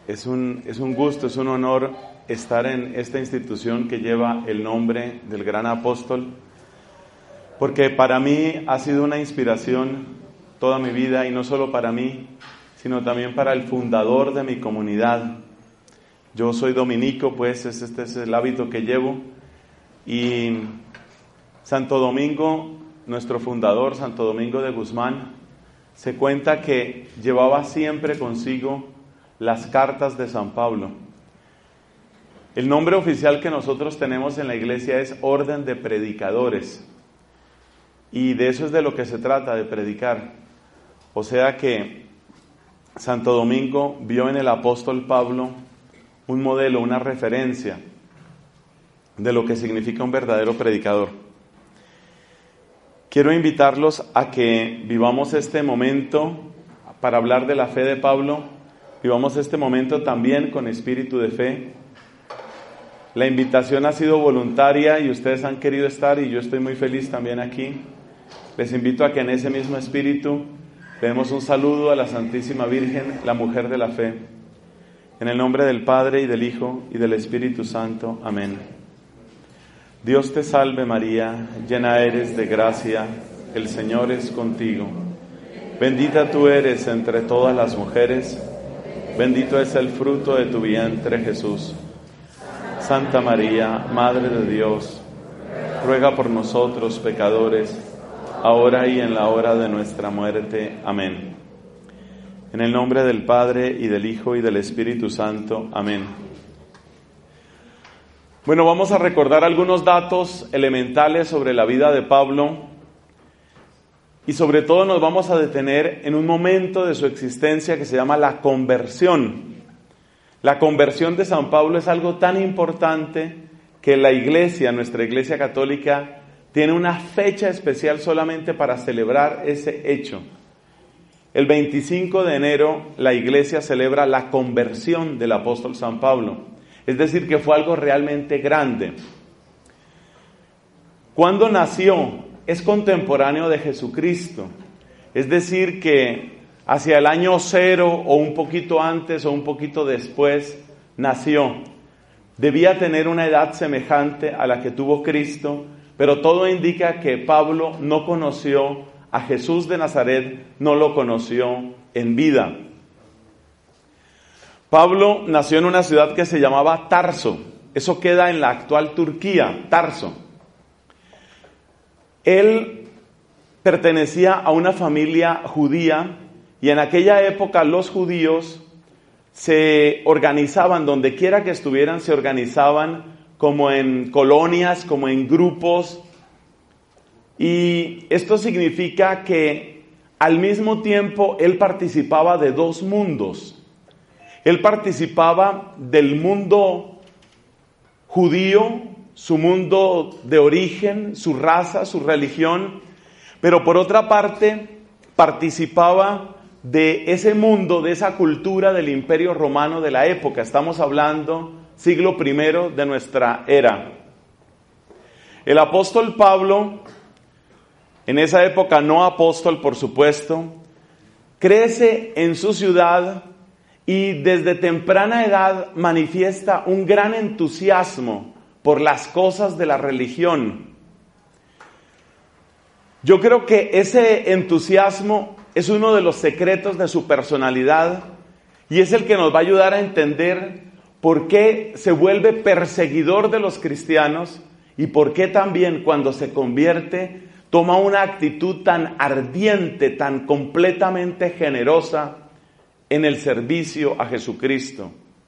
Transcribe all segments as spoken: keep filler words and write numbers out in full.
Es un, es un gusto, es un honor estar en esta institución que lleva el nombre del gran apóstol, porque para mí ha sido una inspiración toda mi vida, y no solo para mí, sino también para el fundador de mi comunidad. Yo soy dominico, pues este es el hábito que llevo, y Santo Domingo, nuestro fundador, Santo Domingo de Guzmán, se cuenta que llevaba siempre consigo las cartas de San Pablo. El nombre oficial que nosotros tenemos en la iglesia es Orden de Predicadores, y de eso es de lo que se trata, de predicar. O sea que Santo Domingo vio en el apóstol Pablo un modelo, una referencia de lo que significa un verdadero predicador. Quiero invitarlos a que vivamos este momento para hablar de la fe de Pablo. Vivamos este momento también con espíritu de fe. La invitación ha sido voluntaria y ustedes han querido estar, y yo estoy muy feliz también aquí. Les invito a que en ese mismo espíritu le demos un saludo a la Santísima Virgen, la mujer de la fe. En el nombre del Padre, y del Hijo, y del Espíritu Santo. Amén. Dios te salve María, llena eres de gracia, el Señor es contigo. Bendita tú eres entre todas las mujeres, bendito es el fruto de tu vientre, Jesús. Santa María, Madre de Dios, ruega por nosotros pecadores, ahora y en la hora de nuestra muerte. Amén. En el nombre del Padre, y del Hijo, y del Espíritu Santo. Amén. Bueno, vamos a recordar algunos datos elementales sobre la vida de Pablo, y sobre todo nos vamos a detener en un momento de su existencia que se llama la conversión. La conversión de San Pablo es algo tan importante que la iglesia, nuestra iglesia católica, tiene una fecha especial solamente para celebrar ese hecho. El veinticinco de enero la iglesia celebra la conversión del apóstol San Pablo. Es decir, que fue algo realmente grande. ¿Cuándo nació? Es contemporáneo de Jesucristo. Es decir, que hacia el año cero, o un poquito antes o un poquito después, nació. Debía tener una edad semejante a la que tuvo Cristo, pero todo indica que Pablo no conoció a Jesús de Nazaret, no lo conoció en vida. Pablo nació en una ciudad que se llamaba Tarso. Eso queda en la actual Turquía, Tarso. Él pertenecía a una familia judía, y en aquella época los judíos se organizaban, donde quiera que estuvieran, se organizaban como en colonias, como en grupos. Y esto significa que al mismo tiempo él participaba de dos mundos. Él participaba del mundo judío, su mundo de origen, su raza, su religión, pero por otra parte participaba de ese mundo, de esa cultura del Imperio Romano de la época. Estamos hablando siglo primero de nuestra era. El apóstol Pablo, en esa época no apóstol por supuesto, crece en su ciudad y desde temprana edad manifiesta un gran entusiasmo por las cosas de la religión. Yo creo que ese entusiasmo es uno de los secretos de su personalidad, y es el que nos va a ayudar a entender por qué se vuelve perseguidor de los cristianos, y por qué también cuando se convierte toma una actitud tan ardiente, tan completamente generosa en el servicio a Jesucristo.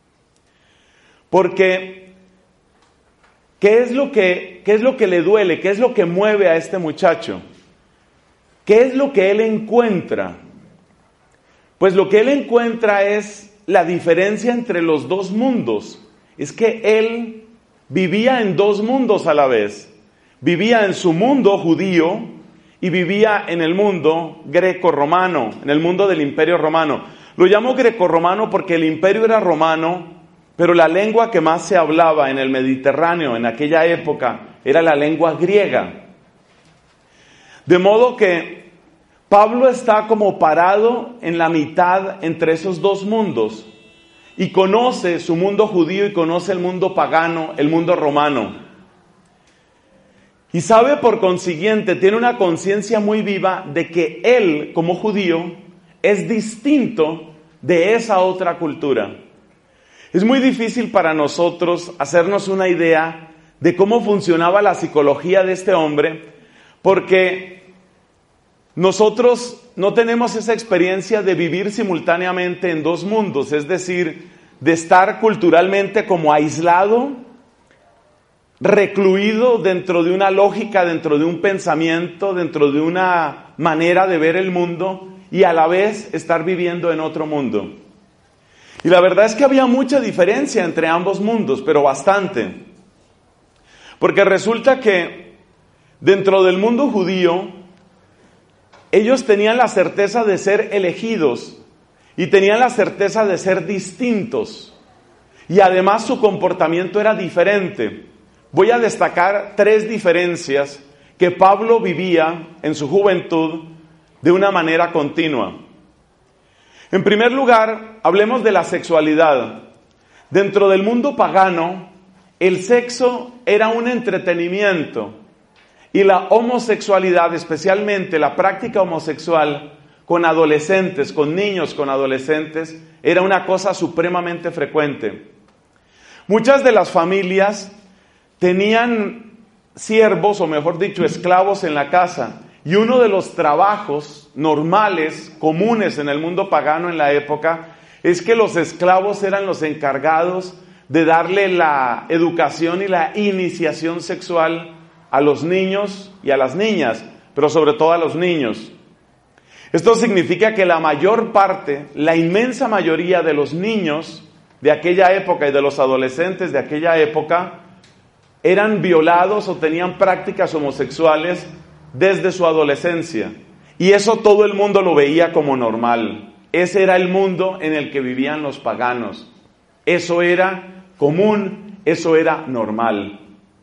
Porque, ¿qué es lo que, qué es lo que le duele? ¿Qué es lo que mueve a este muchacho? ¿Qué es lo que él encuentra? Pues lo que él encuentra es la diferencia entre los dos mundos. Es que él vivía en dos mundos a la vez. Vivía en su mundo judío y vivía en el mundo greco-romano, en el mundo del Imperio Romano. Lo llamo greco-romano porque el imperio era romano, pero la lengua que más se hablaba en el Mediterráneo en aquella época era la lengua griega. De modo que Pablo está como parado en la mitad entre esos dos mundos. y conoce su mundo judío y conoce el mundo pagano, el mundo romano. Y sabe por consiguiente, tiene una conciencia muy viva de que él, como judío, es distinto de esa otra cultura. Es muy difícil para nosotros hacernos una idea de cómo funcionaba la psicología de este hombre, porque nosotros no tenemos esa experiencia de vivir simultáneamente en dos mundos, es decir, de estar culturalmente como aislado, recluido dentro de una lógica, dentro de un pensamiento, dentro de una manera de ver el mundo y a la vez estar viviendo en otro mundo. Y la verdad es que había mucha diferencia entre ambos mundos, pero bastante. Porque resulta que dentro del mundo judío, ellos tenían la certeza de ser elegidos y tenían la certeza de ser distintos. Y además su comportamiento era diferente. Voy a destacar tres diferencias que Pablo vivía en su juventud de una manera continua. En primer lugar, hablemos de la sexualidad. Dentro del mundo pagano, el sexo era un entretenimiento y la homosexualidad, especialmente la práctica homosexual con adolescentes, con niños con adolescentes, era una cosa supremamente frecuente. Muchas de las familias tenían siervos, o mejor dicho, esclavos en la casa. Y uno de los trabajos normales, comunes en el mundo pagano en la época, es que los esclavos eran los encargados de darle la educación y la iniciación sexual a los niños y a las niñas, pero sobre todo a los niños. Esto significa que la mayor parte, la inmensa mayoría de los niños de aquella época y de los adolescentes de aquella época eran violados o tenían prácticas homosexuales desde su adolescencia. Y eso todo el mundo lo veía como normal. Ese era el mundo en el que vivían los paganos. Eso era común, eso era normal.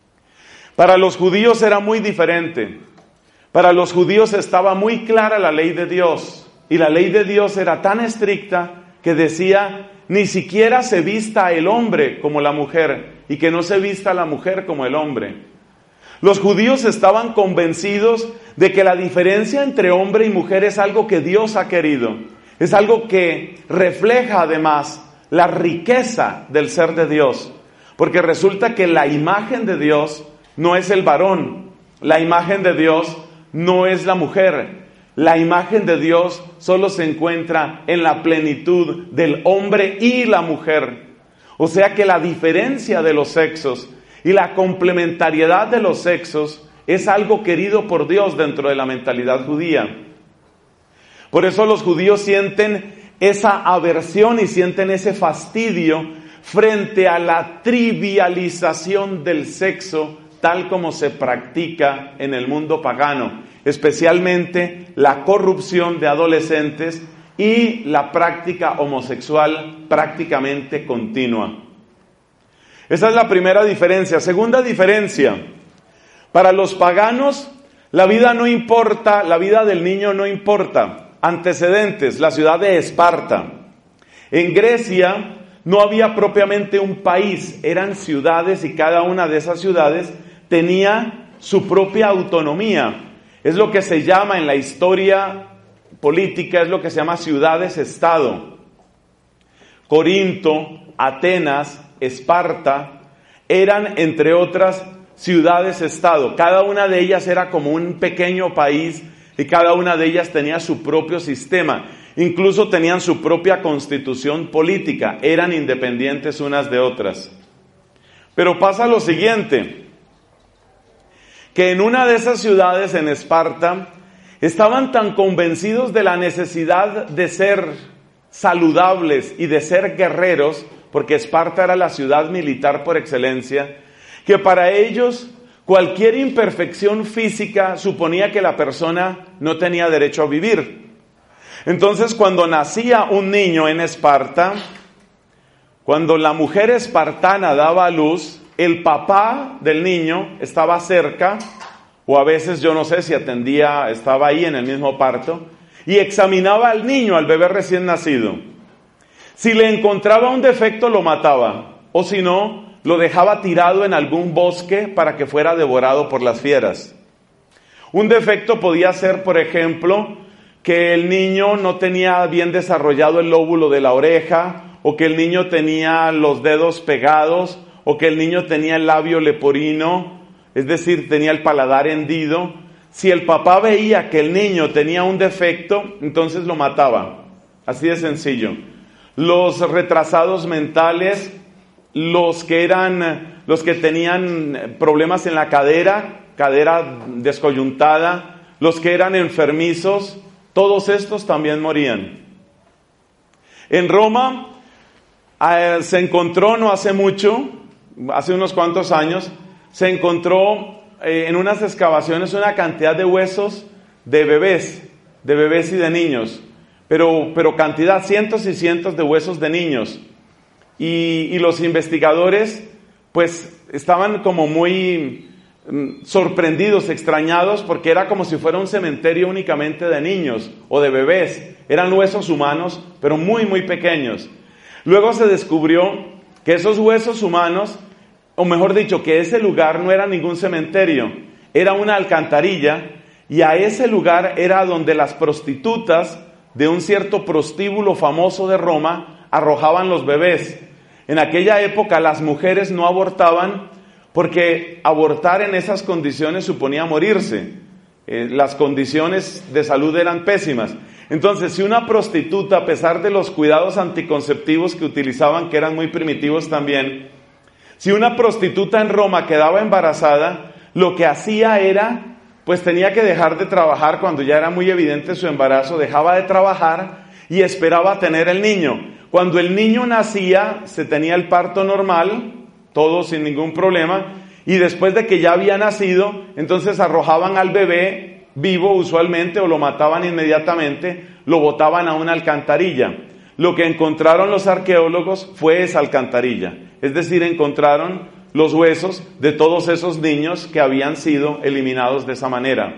Para los judíos era muy diferente. Para los judíos estaba muy clara la ley de Dios. Y la ley de Dios era tan estricta que decía, ni siquiera se vista el hombre como la mujer, y que no se vista la mujer como el hombre. Los judíos estaban convencidos de que la diferencia entre hombre y mujer es algo que Dios ha querido. Es algo que refleja además la riqueza del ser de Dios. Porque resulta que la imagen de Dios no es el varón. La imagen de Dios no es la mujer. La imagen de Dios solo se encuentra en la plenitud del hombre y la mujer. O sea que la diferencia de los sexos y la complementariedad de los sexos es algo querido por Dios dentro de la mentalidad judía. Por eso los judíos sienten esa aversión y sienten ese fastidio frente a la trivialización del sexo tal como se practica en el mundo pagano, especialmente la corrupción de adolescentes y la práctica homosexual prácticamente continua. Esa es la primera diferencia. Segunda diferencia, para los paganos la vida no importa, la vida del niño no importa. Antecedentes, la ciudad de Esparta. En Grecia no había propiamente un país, eran ciudades y cada una de esas ciudades tenía su propia autonomía. Es lo que se llama en la historia política, es lo que se llama ciudades-estado. Corinto, Atenas, Esparta, eran entre otras ciudades-estado. Cada una de ellas era como un pequeño país y cada una de ellas tenía su propio sistema. Incluso tenían su propia constitución política. Eran independientes unas de otras. Pero pasa lo siguiente, que en una de esas ciudades, en Esparta, estaban tan convencidos de la necesidad de ser saludables y de ser guerreros, porque Esparta era la ciudad militar por excelencia, que para ellos cualquier imperfección física suponía que la persona no tenía derecho a vivir. Entonces, cuando nacía un niño en Esparta, cuando la mujer espartana daba a luz, el papá del niño estaba cerca, o a veces yo no sé si atendía, estaba ahí en el mismo parto, y examinaba al niño, al bebé recién nacido. Si le encontraba un defecto, lo mataba, o si no, lo dejaba tirado en algún bosque para que fuera devorado por las fieras. Un defecto podía ser, por ejemplo, que el niño no tenía bien desarrollado el lóbulo de la oreja, o que el niño tenía los dedos pegados, o que el niño tenía el labio leporino, es decir, tenía el paladar hendido. Si el papá veía que el niño tenía un defecto, entonces lo mataba. Así de sencillo. Los retrasados mentales, los que eran, los que tenían problemas en la cadera, cadera descoyuntada, los que eran enfermizos, todos estos también morían. En Roma eh, se encontró no hace mucho, hace unos cuantos años, se encontró eh, en unas excavaciones una cantidad de huesos de bebés, de bebés y de niños, pero, pero cantidad, cientos y cientos de huesos de niños. Y, y los investigadores pues estaban como muy mm, sorprendidos, extrañados, porque era como si fuera un cementerio únicamente de niños o de bebés. Eran huesos humanos, pero muy, muy pequeños. Luego se descubrió que esos huesos humanos, o mejor dicho, que ese lugar no era ningún cementerio, era una alcantarilla, y a ese lugar era donde las prostitutas de un cierto prostíbulo famoso de Roma arrojaban los bebés. En aquella época las mujeres no abortaban porque abortar en esas condiciones suponía morirse. Eh, las condiciones de salud eran pésimas. Entonces, si una prostituta, a pesar de los cuidados anticonceptivos que utilizaban, que eran muy primitivos también, si una prostituta en Roma quedaba embarazada, lo que hacía era, pues tenía que dejar de trabajar cuando ya era muy evidente su embarazo, dejaba de trabajar y esperaba tener el niño. Cuando el niño nacía, se tenía el parto normal, todo sin ningún problema, y después de que ya había nacido, entonces arrojaban al bebé vivo usualmente o lo mataban inmediatamente, lo botaban a una alcantarilla. Lo que encontraron los arqueólogos fue esa alcantarilla, es decir, encontraron los huesos de todos esos niños que habían sido eliminados de esa manera.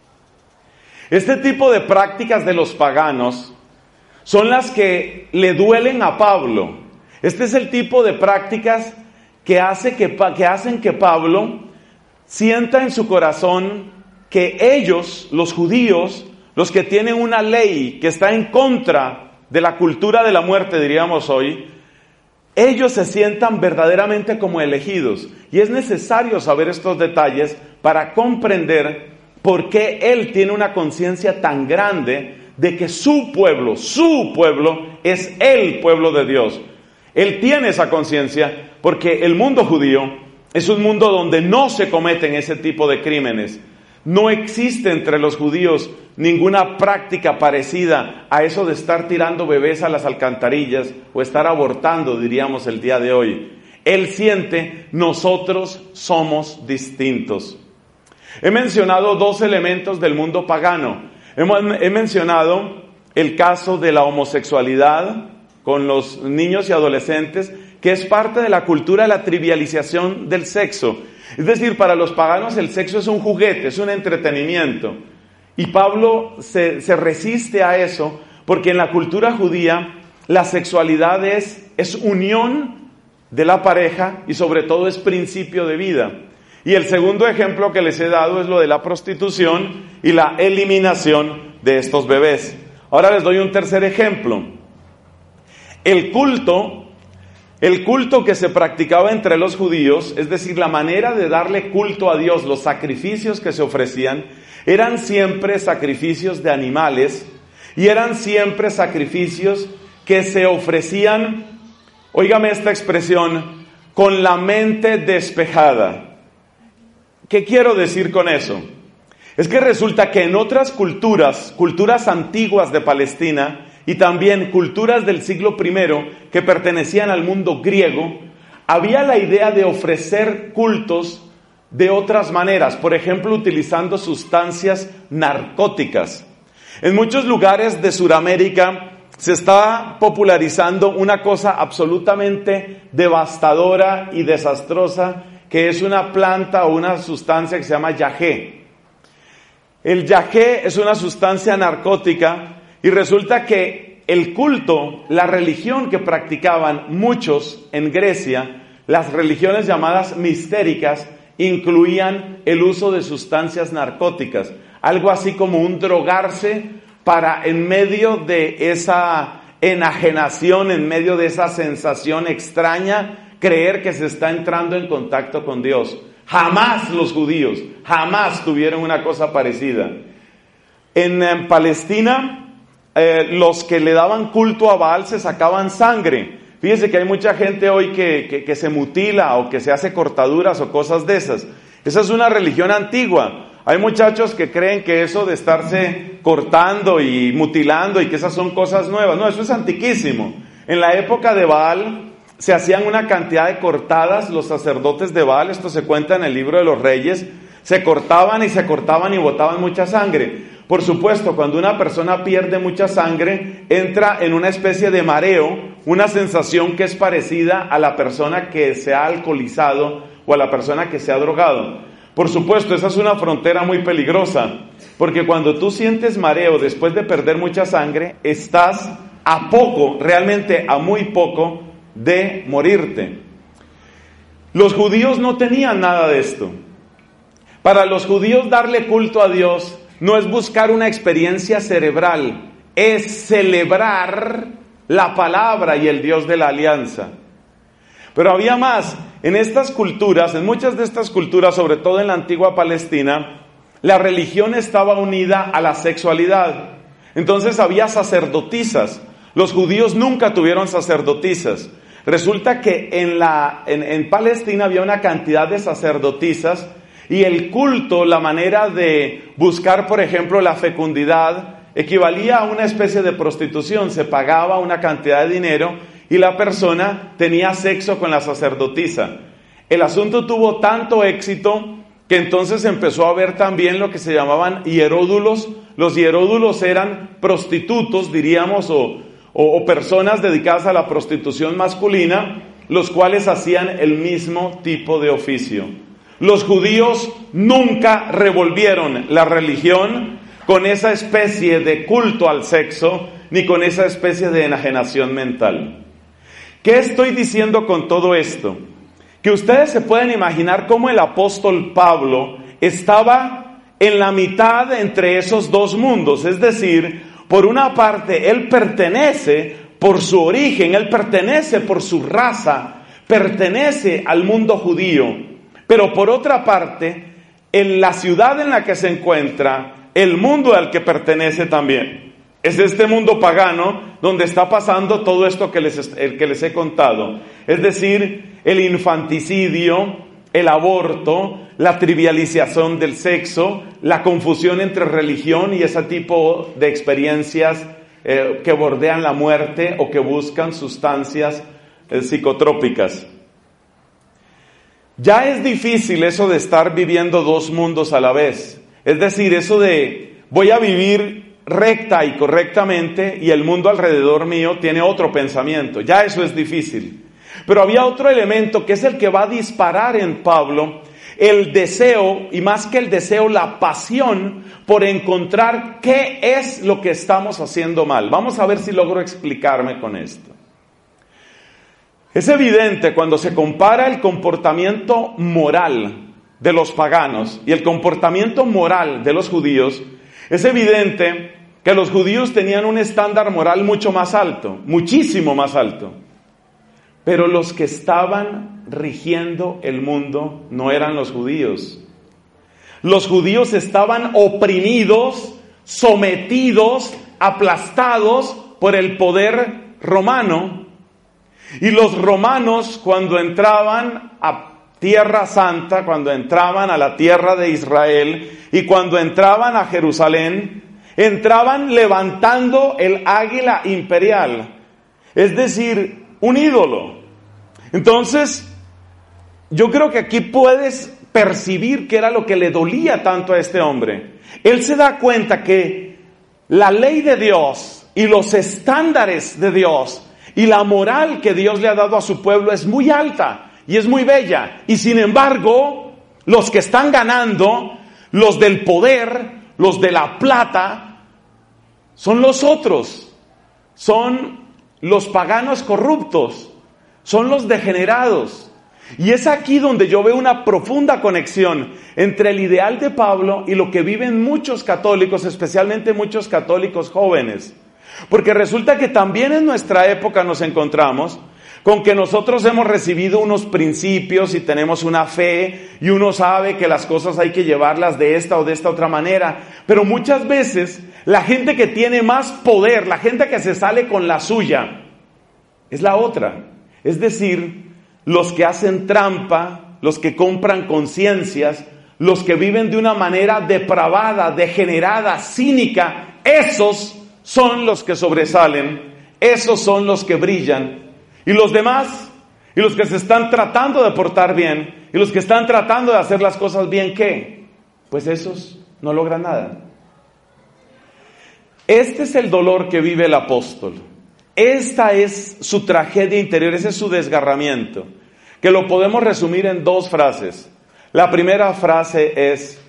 Este tipo de prácticas de los paganos son las que le duelen a Pablo. Este es el tipo de prácticas que, hace que, que hacen que Pablo sienta en su corazón que ellos, los judíos, los que tienen una ley que está en contra de la cultura de la muerte, diríamos hoy, ellos se sientan verdaderamente como elegidos. Y es necesario saber estos detalles para comprender por qué él tiene una conciencia tan grande de que su pueblo, su pueblo, es el pueblo de Dios. Él tiene esa conciencia porque el mundo judío es un mundo donde no se cometen ese tipo de crímenes. No existe entre los judíos ninguna práctica parecida a eso de estar tirando bebés a las alcantarillas o estar abortando, diríamos el día de hoy. Él siente, nosotros somos distintos. He mencionado dos elementos del mundo pagano. He mencionado el caso de la homosexualidad con los niños y adolescentes, que es parte de la cultura de la trivialización del sexo. Es decir, para los paganos el sexo es un juguete, es un entretenimiento. Y Pablo se, se resiste a eso, porque en la cultura judía la sexualidad es, es unión de la pareja y sobre todo es principio de vida. Y el segundo ejemplo que les he dado es lo de la prostitución y la eliminación de estos bebés. Ahora les doy un tercer ejemplo. El culto, el culto que se practicaba entre los judíos, es decir, la manera de darle culto a Dios, los sacrificios que se ofrecían, eran siempre sacrificios de animales y eran siempre sacrificios que se ofrecían, óigame esta expresión, con la mente despejada. ¿Qué quiero decir con eso? Es que resulta que en otras culturas, culturas antiguas de Palestina y también culturas del siglo primero que pertenecían al mundo griego, había la idea de ofrecer cultos de otras maneras, por ejemplo, utilizando sustancias narcóticas. En muchos lugares de Sudamérica se está popularizando una cosa absolutamente devastadora y desastrosa, que es una planta o una sustancia que se llama yagé. El yagé es una sustancia narcótica y resulta que el culto, la religión que practicaban muchos en Grecia, las religiones llamadas mistéricas, incluían el uso de sustancias narcóticas, algo así como un drogarse para, en medio de esa enajenación, en medio de esa sensación extraña, creer que se está entrando en contacto con Dios. Jamás los judíos, jamás tuvieron una cosa parecida. En, en Palestina, eh, los que le daban culto a Baal se sacaban sangre. Fíjense que hay mucha gente hoy que, que, que se mutila o que se hace cortaduras o cosas de esas. Esa es una religión antigua. Hay muchachos que creen que eso de estarse cortando y mutilando y que esas son cosas nuevas. No, eso es antiquísimo. En la época de Baal se hacían una cantidad de cortadas los sacerdotes de Baal. Esto se cuenta en el libro de los Reyes. Se cortaban y se cortaban y botaban mucha sangre. Por supuesto, cuando una persona pierde mucha sangre, entra en una especie de mareo, una sensación que es parecida a la persona que se ha alcoholizado o a la persona que se ha drogado. Por supuesto, esa es una frontera muy peligrosa, porque cuando tú sientes mareo después de perder mucha sangre, estás a poco, realmente a muy poco, de morirte. Los judíos no tenían nada de esto. Para los judíos darle culto a Dios no es buscar una experiencia cerebral, es celebrar la palabra y el Dios de la alianza. Pero había más. En estas culturas, en muchas de estas culturas, sobre todo en la antigua Palestina, la religión estaba unida a la sexualidad. Entonces había sacerdotisas. Los judíos nunca tuvieron sacerdotisas. Resulta que en, la, en, en Palestina había una cantidad de sacerdotisas. Y el culto, la manera de buscar, por ejemplo, la fecundidad, equivalía a una especie de prostitución. Se pagaba una cantidad de dinero y la persona tenía sexo con la sacerdotisa. El asunto tuvo tanto éxito que entonces empezó a haber también lo que se llamaban hieródulos. Los hieródulos eran prostitutos, diríamos, o, o, o personas dedicadas a la prostitución masculina, los cuales hacían el mismo tipo de oficio. Los judíos nunca revolvieron la religión con esa especie de culto al sexo, ni con esa especie de enajenación mental. ¿Qué estoy diciendo con todo esto? Que ustedes se pueden imaginar cómo el apóstol Pablo estaba en la mitad entre esos dos mundos. Es decir, por una parte, él pertenece por su origen, él pertenece por su raza, pertenece al mundo judío. Pero por otra parte, en la ciudad en la que se encuentra, el mundo al que pertenece también. Es este mundo pagano donde está pasando todo esto que les, el que les he contado. Es decir, el infanticidio, el aborto, la trivialización del sexo, la confusión entre religión y ese tipo de experiencias eh, que bordean la muerte o que buscan sustancias eh, psicotrópicas. Ya es difícil eso de estar viviendo dos mundos a la vez. Es decir, eso de voy a vivir recta y correctamente y el mundo alrededor mío tiene otro pensamiento. Ya eso es difícil. Pero había otro elemento que es el que va a disparar en Pablo el deseo, y más que el deseo, la pasión por encontrar qué es lo que estamos haciendo mal. Vamos a ver si logro explicarme con esto. Es evidente cuando se compara el comportamiento moral de los paganos y el comportamiento moral de los judíos, es evidente que los judíos tenían un estándar moral mucho más alto, muchísimo más alto. Pero los que estaban rigiendo el mundo no eran los judíos. Los judíos estaban oprimidos, sometidos, aplastados por el poder romano. Y los romanos, cuando entraban a Tierra Santa, cuando entraban a la tierra de Israel y cuando entraban a Jerusalén, entraban levantando el águila imperial, es decir, un ídolo. Entonces, yo creo que aquí puedes percibir qué era lo que le dolía tanto a este hombre. Él se da cuenta que la ley de Dios y los estándares de Dios y la moral que Dios le ha dado a su pueblo es muy alta y es muy bella. Y sin embargo, los que están ganando, los del poder, los de la plata, son los otros. son los paganos corruptos, son los degenerados. Y es aquí donde yo veo una profunda conexión entre el ideal de Pablo y lo que viven muchos católicos, especialmente muchos católicos jóvenes. Porque resulta que también en nuestra época nos encontramos con que nosotros hemos recibido unos principios y tenemos una fe y uno sabe que las cosas hay que llevarlas de esta o de esta otra manera. Pero muchas veces la gente que tiene más poder, la gente que se sale con la suya, es la otra. Es decir, los que hacen trampa, los que compran conciencias, los que viven de una manera depravada, degenerada, cínica, esos son los que sobresalen, esos son los que brillan. Y los demás, y los que se están tratando de portar bien, y los que están tratando de hacer las cosas bien, ¿qué? Pues esos no logran nada. Este es el dolor que vive el apóstol. Esta es su tragedia interior, ese es su desgarramiento, que lo podemos resumir en dos frases. La primera frase es,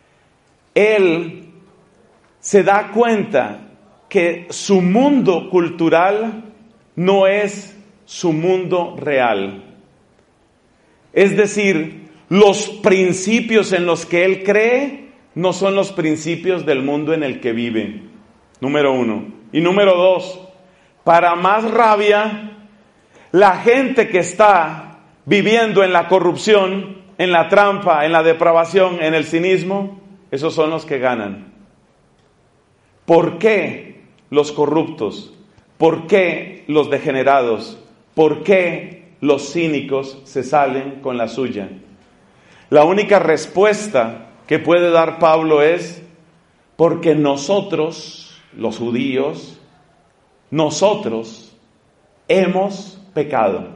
él se da cuenta que su mundo cultural no es su mundo real. Es decir, los principios en los que él cree no son los principios del mundo en el que vive. Número uno. Y número dos, para más rabia, la gente que está viviendo en la corrupción, en la trampa, en la depravación, en el cinismo, esos son los que ganan. ¿Por qué los corruptos? ¿Por qué los degenerados? ¿Por qué los cínicos se salen con la suya? La única respuesta que puede dar Pablo es, porque nosotros, los judíos, nosotros hemos pecado.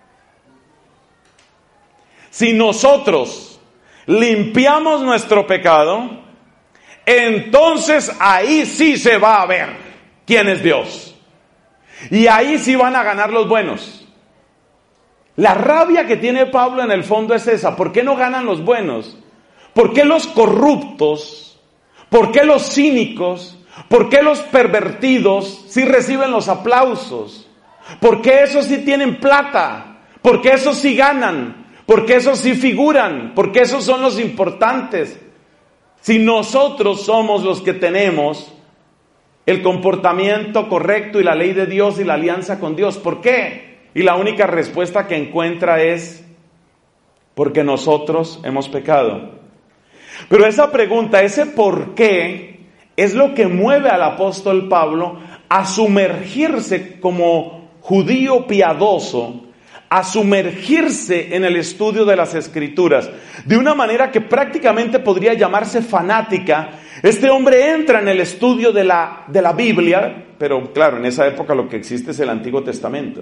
Si nosotros limpiamos nuestro pecado, entonces ahí sí se va a ver quién es Dios. Y ahí sí van a ganar los buenos. La rabia que tiene Pablo en el fondo es esa. ¿Por qué no ganan los buenos? ¿Por qué los corruptos? ¿Por qué los cínicos? ¿Por qué los pervertidos sí reciben los aplausos? ¿Por qué esos sí tienen plata? ¿Por qué esos sí ganan? ¿Por qué esos sí figuran? ¿Por qué esos son los importantes? Si nosotros somos los que tenemos el comportamiento correcto y la ley de Dios y la alianza con Dios. ¿Por qué? Y la única respuesta que encuentra es, porque nosotros hemos pecado. Pero esa pregunta, ese por qué, es lo que mueve al apóstol Pablo a sumergirse como judío piadoso, a sumergirse en el estudio de las Escrituras, de una manera que prácticamente podría llamarse fanática. Este hombre entra en el estudio de la, de la Biblia, pero claro, en esa época lo que existe es el Antiguo Testamento.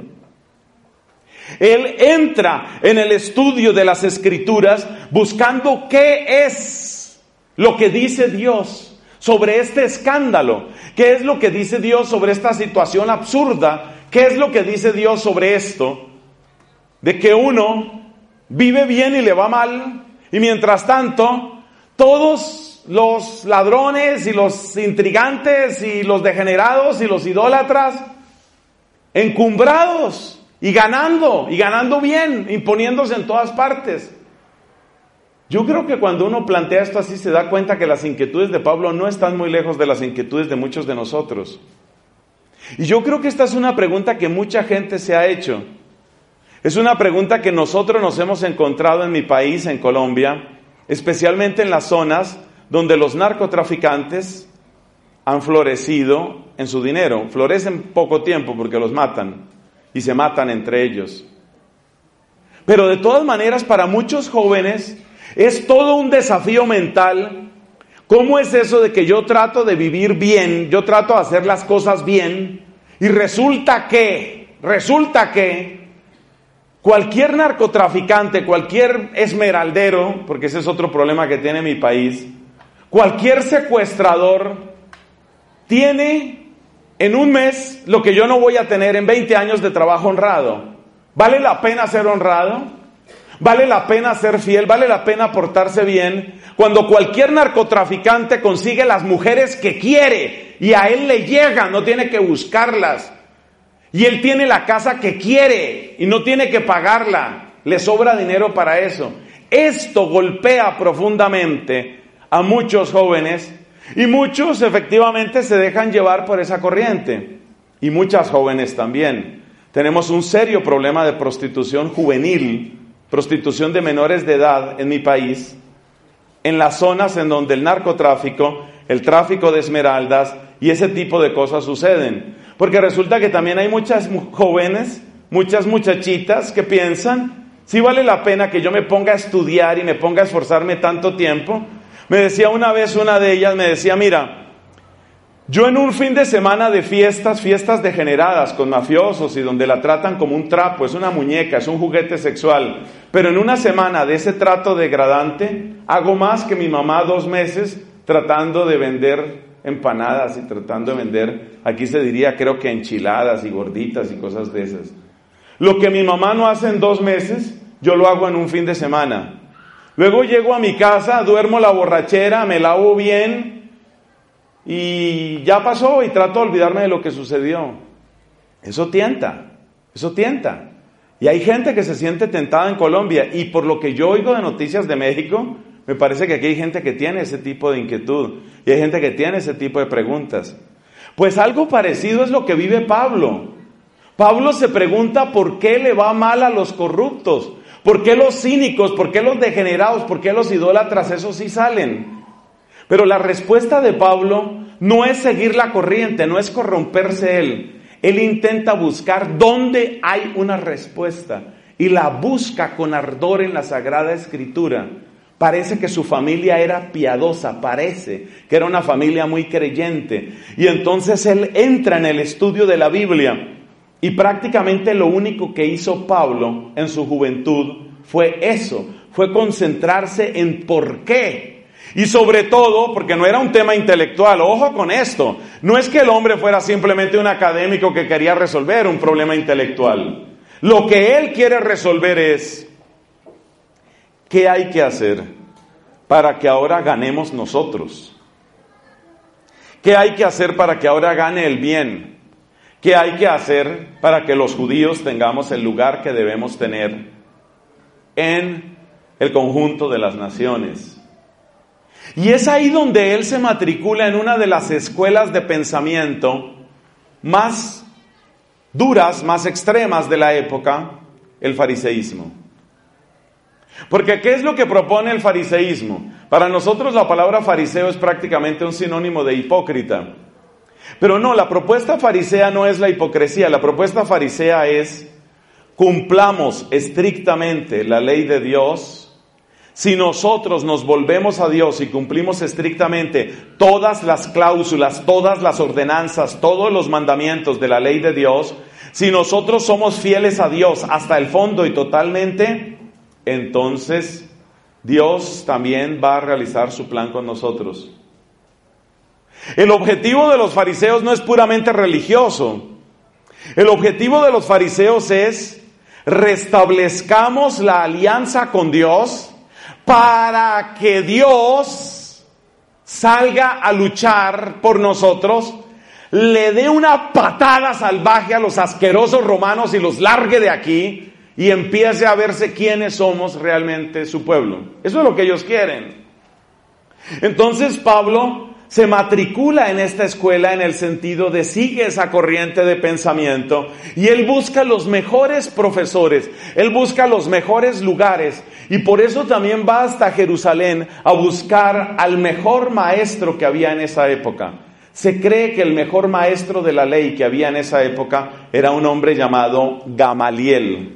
Él entra en el estudio de las Escrituras buscando qué es lo que dice Dios sobre este escándalo, qué es lo que dice Dios sobre esta situación absurda, qué es lo que dice Dios sobre esto, de que uno vive bien y le va mal, y mientras tanto, todos los ladrones y los intrigantes y los degenerados y los idólatras, encumbrados y ganando, y ganando bien, imponiéndose en todas partes. Yo creo que cuando uno plantea esto así, se da cuenta que las inquietudes de Pablo no están muy lejos de las inquietudes de muchos de nosotros. Y yo creo que esta es una pregunta que mucha gente se ha hecho. Es una pregunta que nosotros nos hemos encontrado en mi país, en Colombia, especialmente en las zonas donde los narcotraficantes han florecido en su dinero. Florecen poco tiempo porque los matan y se matan entre ellos. Pero de todas maneras, para muchos jóvenes es todo un desafío mental. ¿Cómo es eso de que yo trato de vivir bien, yo trato de hacer las cosas bien, y resulta que, resulta que cualquier narcotraficante, cualquier esmeraldero, porque ese es otro problema que tiene mi país, cualquier secuestrador tiene en un mes lo que yo no voy a tener en veinte años de trabajo honrado? ¿Vale la pena ser honrado? ¿Vale la pena ser fiel? ¿Vale la pena portarse bien? Cuando cualquier narcotraficante consigue las mujeres que quiere y a él le llegan, no tiene que buscarlas. Y él tiene la casa que quiere y no tiene que pagarla. Le sobra dinero para eso. Esto golpea profundamente a muchos jóvenes y muchos efectivamente se dejan llevar por esa corriente. Y muchas jóvenes también. Tenemos un serio problema de prostitución juvenil, prostitución de menores de edad en mi país, en las zonas en donde el narcotráfico, el tráfico de esmeraldas y ese tipo de cosas suceden. Porque resulta que también hay muchas jóvenes, muchas muchachitas que piensan, si vale la pena que yo me ponga a estudiar y me ponga a esforzarme tanto tiempo. Me decía una vez una de ellas, me decía, mira, yo en un fin de semana de fiestas, fiestas degeneradas con mafiosos y donde la tratan como un trapo, es una muñeca, es un juguete sexual, pero en una semana de ese trato degradante, hago más que mi mamá dos meses tratando de vender empanadas y tratando de vender, aquí se diría creo que enchiladas y gorditas y cosas de esas. Lo que mi mamá no hace en dos meses, yo lo hago en un fin de semana. Luego llego a mi casa, duermo la borrachera, me lavo bien y ya pasó y trato de olvidarme de lo que sucedió. Eso tienta, eso tienta. Y hay gente que se siente tentada en Colombia y por lo que yo oigo de noticias de México, me parece que aquí hay gente que tiene ese tipo de inquietud y hay gente que tiene ese tipo de preguntas. Pues algo parecido es lo que vive Pablo. Pablo se pregunta por qué le va mal a los corruptos, por qué los cínicos, por qué los degenerados, por qué los idólatras, esos sí salen. Pero la respuesta de Pablo no es seguir la corriente, no es corromperse él. Él intenta buscar dónde hay una respuesta y la busca con ardor en la Sagrada Escritura. Parece que su familia era piadosa, parece que era una familia muy creyente. Y entonces él entra en el estudio de la Biblia. Y prácticamente lo único que hizo Pablo en su juventud fue eso, fue concentrarse en por qué. Y sobre todo, porque no era un tema intelectual, ojo con esto, no es que el hombre fuera simplemente un académico que quería resolver un problema intelectual. Lo que él quiere resolver es, ¿qué hay que hacer para que ahora ganemos nosotros? ¿Qué hay que hacer para que ahora gane el bien? ¿Qué hay que hacer para que los judíos tengamos el lugar que debemos tener en el conjunto de las naciones? Y es ahí donde él se matricula en una de las escuelas de pensamiento más duras, más extremas de la época, el fariseísmo. Porque ¿qué es lo que propone el fariseísmo? Para nosotros la palabra fariseo es prácticamente un sinónimo de hipócrita. Pero no, la propuesta farisea no es la hipocresía, la propuesta farisea es cumplamos estrictamente la ley de Dios. Si nosotros nos volvemos a Dios y cumplimos estrictamente todas las cláusulas, todas las ordenanzas, todos los mandamientos de la ley de Dios, si nosotros somos fieles a Dios hasta el fondo y totalmente, entonces Dios también va a realizar su plan con nosotros. El objetivo de los fariseos no es puramente religioso. El objetivo de los fariseos es restablezcamos la alianza con Dios para que Dios salga a luchar por nosotros, le dé una patada salvaje a los asquerosos romanos y los largue de aquí y empiece a verse quiénes somos realmente su pueblo. Eso es lo que ellos quieren. Entonces Pablo se matricula en esta escuela en el sentido de sigue esa corriente de pensamiento y él busca los mejores profesores, él busca los mejores lugares y por eso también va hasta Jerusalén a buscar al mejor maestro que había en esa época. Se cree que el mejor maestro de la ley que había en esa época era un hombre llamado Gamaliel.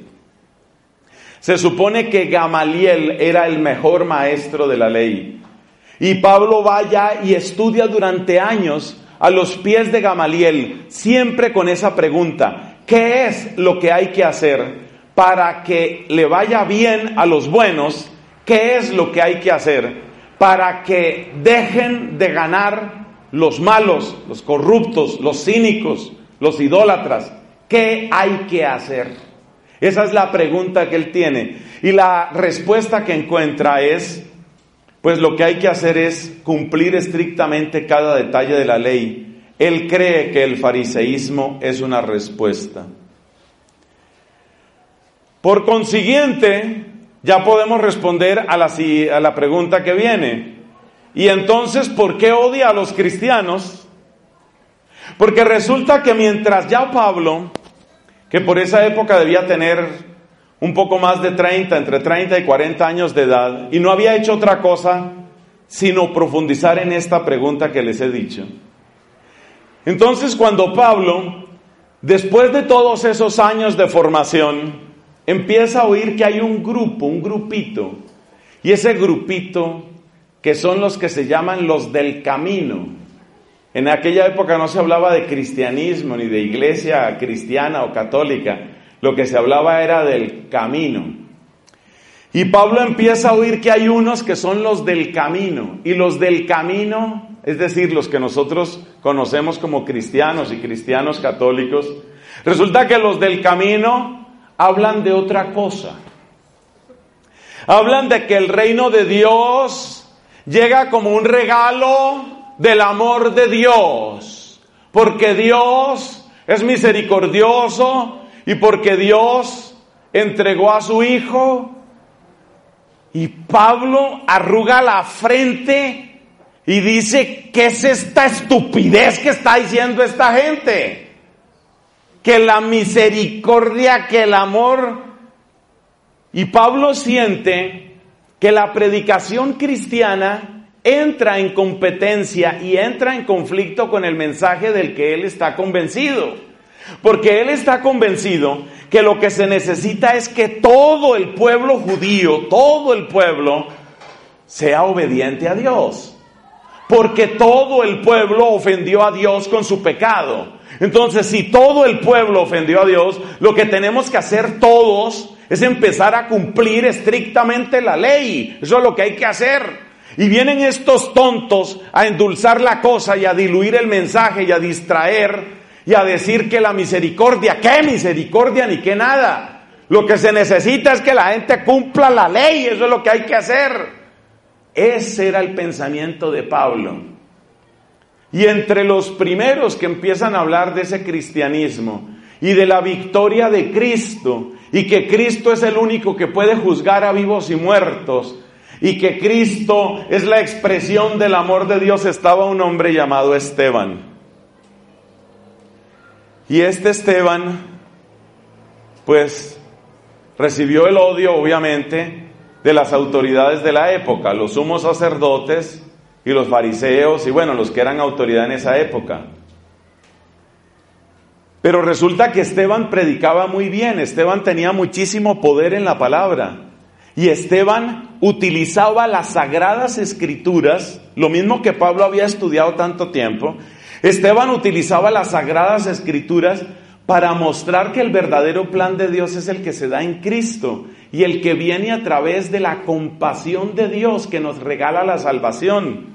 Se supone que Gamaliel era el mejor maestro de la ley. Y Pablo va allá y estudia durante años a los pies de Gamaliel, siempre con esa pregunta, ¿qué es lo que hay que hacer para que le vaya bien a los buenos? ¿Qué es lo que hay que hacer para que dejen de ganar los malos, los corruptos, los cínicos, los idólatras? ¿Qué hay que hacer? Esa es la pregunta que él tiene. Y la respuesta que encuentra es, pues lo que hay que hacer es cumplir estrictamente cada detalle de la ley. Él cree que el fariseísmo es una respuesta. Por consiguiente, ya podemos responder a la, a la pregunta que viene. Y entonces, ¿por qué odia a los cristianos? Porque resulta que mientras ya Pablo, que por esa época debía tener un poco más de treinta, entre treinta y cuarenta años de edad, y no había hecho otra cosa sino profundizar en esta pregunta que les he dicho. Entonces, cuando Pablo, después de todos esos años de formación, empieza a oír que hay un grupo, un grupito, y ese grupito que son los que se llaman los del camino. En aquella época no se hablaba de cristianismo ni de iglesia cristiana o católica, lo que se hablaba era del camino. Y Pablo empieza a oír que hay unos que son los del camino, y los del camino, es decir, los que nosotros conocemos como cristianos y cristianos católicos, resulta que los del camino hablan de otra cosa. Hablan de que el reino de Dios llega como un regalo del amor de Dios, porque Dios es misericordioso y porque Dios entregó a su Hijo. Y Pablo arruga la frente y dice, ¿qué es esta estupidez que está diciendo esta gente? Que la misericordia, que el amor. Y Pablo siente que la predicación cristiana entra en competencia y entra en conflicto con el mensaje del que él está convencido. Porque él está convencido que lo que se necesita es que todo el pueblo judío, todo el pueblo, sea obediente a Dios. Porque todo el pueblo ofendió a Dios con su pecado. Entonces, si todo el pueblo ofendió a Dios, lo que tenemos que hacer todos es empezar a cumplir estrictamente la ley. Eso es lo que hay que hacer. Y vienen estos tontos a endulzar la cosa y a diluir el mensaje y a distraer y a decir que la misericordia, ¿qué misericordia ni qué nada? Lo que se necesita es que la gente cumpla la ley, eso es lo que hay que hacer. Ese era el pensamiento de Pablo. Y entre los primeros que empiezan a hablar de ese cristianismo y de la victoria de Cristo, y que Cristo es el único que puede juzgar a vivos y muertos, y que Cristo es la expresión del amor de Dios, estaba un hombre llamado Esteban. Y este Esteban, pues, recibió el odio, obviamente, de las autoridades de la época, los sumos sacerdotes y los fariseos, y bueno, los que eran autoridad en esa época. Pero resulta que Esteban predicaba muy bien, Esteban tenía muchísimo poder en la palabra, y Esteban utilizaba las sagradas escrituras, lo mismo que Pablo había estudiado tanto tiempo. Esteban utilizaba las sagradas escrituras para mostrar que el verdadero plan de Dios es el que se da en Cristo y el que viene a través de la compasión de Dios que nos regala la salvación.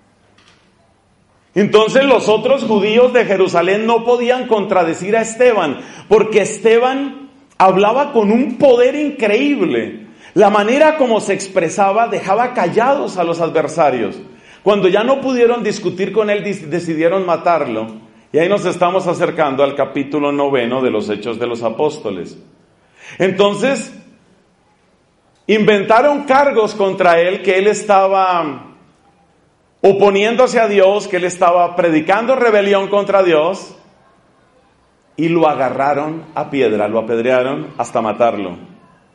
Entonces los otros judíos de Jerusalén no podían contradecir a Esteban, porque Esteban hablaba con un poder increíble. La manera como se expresaba dejaba callados a los adversarios. Cuando ya no pudieron discutir con él, decidieron matarlo. Y ahí nos estamos acercando al capítulo noveno de los Hechos de los Apóstoles. Entonces, inventaron cargos contra él, que él estaba oponiéndose a Dios, que él estaba predicando rebelión contra Dios, y lo agarraron a piedra, lo apedrearon hasta matarlo.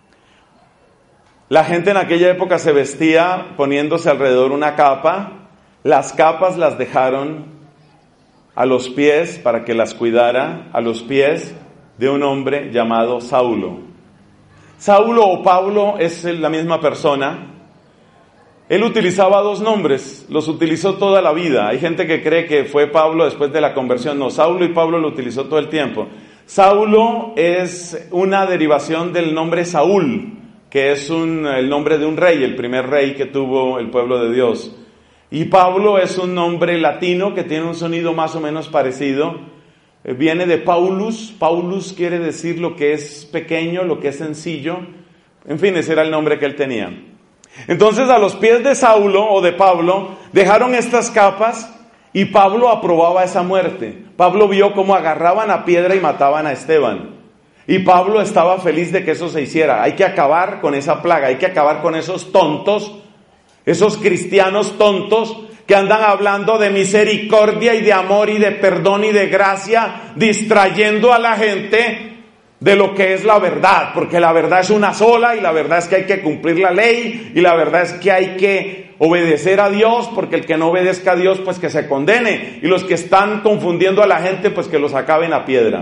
La gente en aquella época se vestía poniéndose alrededor una capa. Las capas las dejaron a los pies para que las cuidara, a los pies de un hombre llamado Saulo. Saulo o Pablo es la misma persona. Él utilizaba dos nombres, los utilizó toda la vida. Hay gente que cree que fue Pablo después de la conversión. No, Saulo y Pablo lo utilizó todo el tiempo. Saulo es una derivación del nombre Saúl, que es un, el nombre de un rey, el primer rey que tuvo el pueblo de Dios. Y Pablo es un nombre latino que tiene un sonido más o menos parecido. Eh, viene de Paulus. Paulus quiere decir lo que es pequeño, lo que es sencillo. En fin, ese era el nombre que él tenía. Entonces, a los pies de Saulo o de Pablo dejaron estas capas Y Pablo aprobaba esa muerte. Pablo vio cómo agarraban a piedra y mataban a Esteban. Y Pablo estaba feliz de que eso se hiciera. Hay que acabar con esa plaga, hay que acabar con esos tontos, esos cristianos tontos que andan hablando de misericordia y de amor y de perdón y de gracia, distrayendo a la gente de lo que es la verdad, porque la verdad es una sola y la verdad es que hay que cumplir la ley y la verdad es que hay que obedecer a Dios, porque el que no obedezca a Dios pues que se condene, y los que están confundiendo a la gente pues que los acaben a piedra.